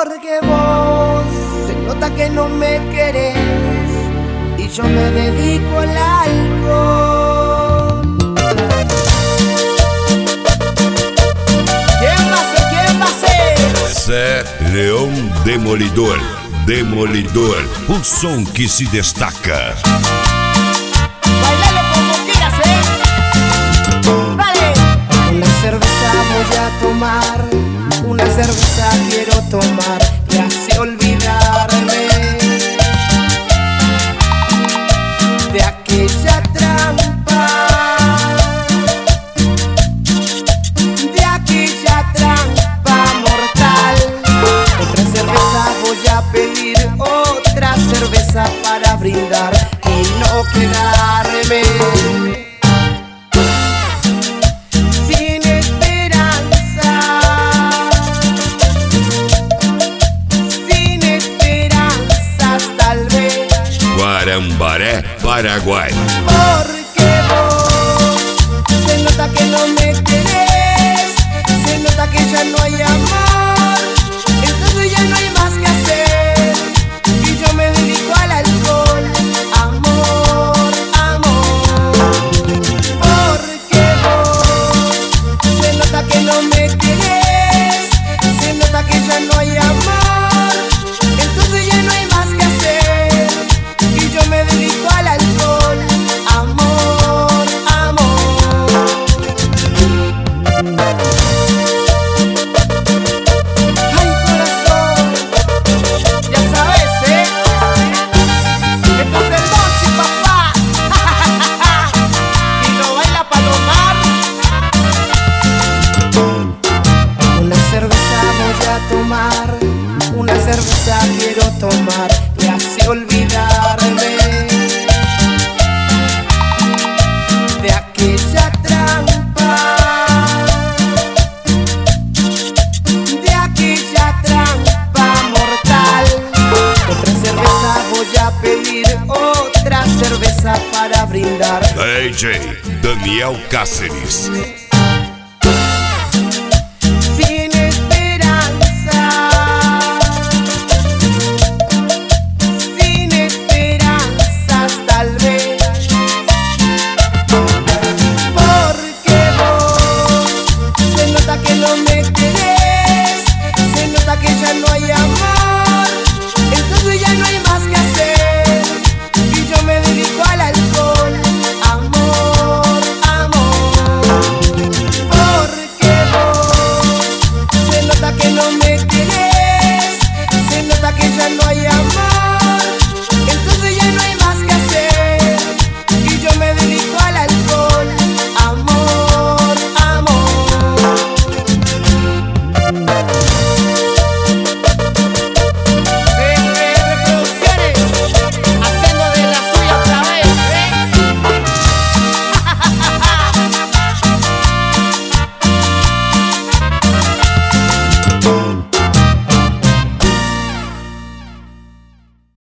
Porque vos se nota que no me querés y yo me dedico al alcohol. ¿Quién va a ser? ¿Quién va a ser? Zé Leão Demolidor. Demolidor, o som que se destaca. Bailalo como quieras, Vale. Una cerveza voy a tomar, una cerveza quiero tomar, me hace olvidarme de aquella trampa, mortal. Otra cerveza voy a pedir, otra cerveza para brindar y no quedarme sin esperanza, sin esperanzas tal vez. Guarambaré, Paraguay. Porque vos se nota que no me querés, se nota que ya no hay amor, entonces ya no hay más que hacer y yo me dedico al alcohol. Amor, amor. Porque vos se nota que no me querés, se nota que ya no hay amor, entonces ya no hay más que hacer y yo me dedico al alcohol. Amor, amor. Ay, corazón, ya sabes, esto es el Monchi, papá. Y lo baila Palomar. Una cerveza voy a tomar, una cerveza quiero tomar, me hace olvidarme de aquella trampa, mortal. Otra cerveza voy a pedir, otra cerveza para brindar. DJ Daniel Cáceres.